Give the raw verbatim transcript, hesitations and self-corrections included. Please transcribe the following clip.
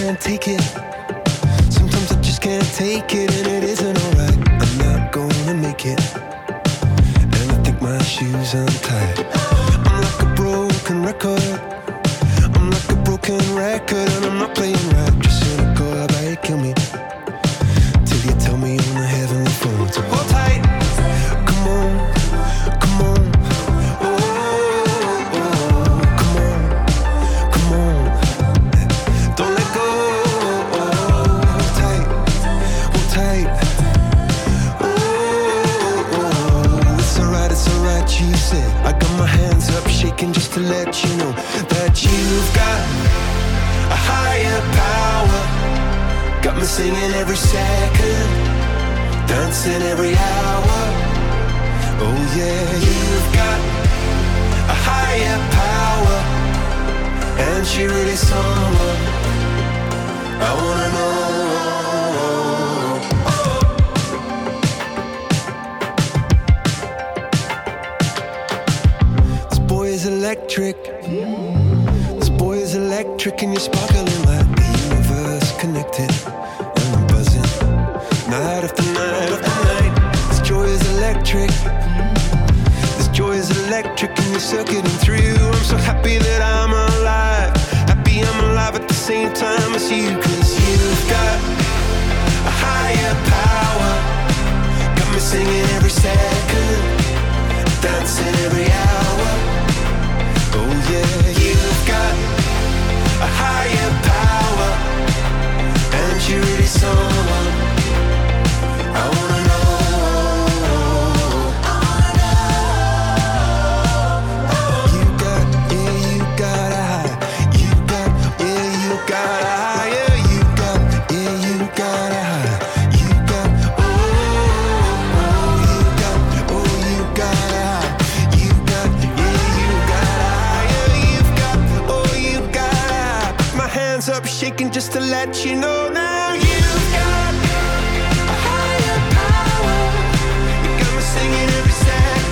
can't take it. Sometimes I just can't take it, and it isn't alright. I'm not gonna make it, and I think my shoes untied. I'm like a broken record. I'm like a broken record, and I'm not playing right. Just cynical, how about you kill me till you tell me on the heavenly phone. So hold tight, come on, come on. Oh, oh, come on, come on. Don't let go. Oh, hold tight, hold tight. Oh, oh, it's alright, it's alright, you said. I got my hands up shaking just to let you know that you've got a higher power. Got me singing every second, dancing every hour. Oh yeah, you've got a higher power, and she really someone I wanna know. This boy is electric. This boy is electric, and you're sparkling like the universe connected. And I'm buzzing night after night after night. This joy is electric. This joy is electric, and you're circuiting through. I'm so happy that I'm alive. Happy I'm alive at the same time as you. Cause you've got a higher power. Got me singing every second, dancing every hour. Oh yeah, you've got a higher power, and you're really someone I wanna know. I wanna know. You got, yeah, you got a high. You got, yeah, you got a higher. You got, yeah, you got a high. You got, oh, oh, you got, oh, you got a high. You got, yeah, you got a higher. You've got, oh, you got a high. My hands up shaking just to let you know now. You've got a higher power. You got me singing every second.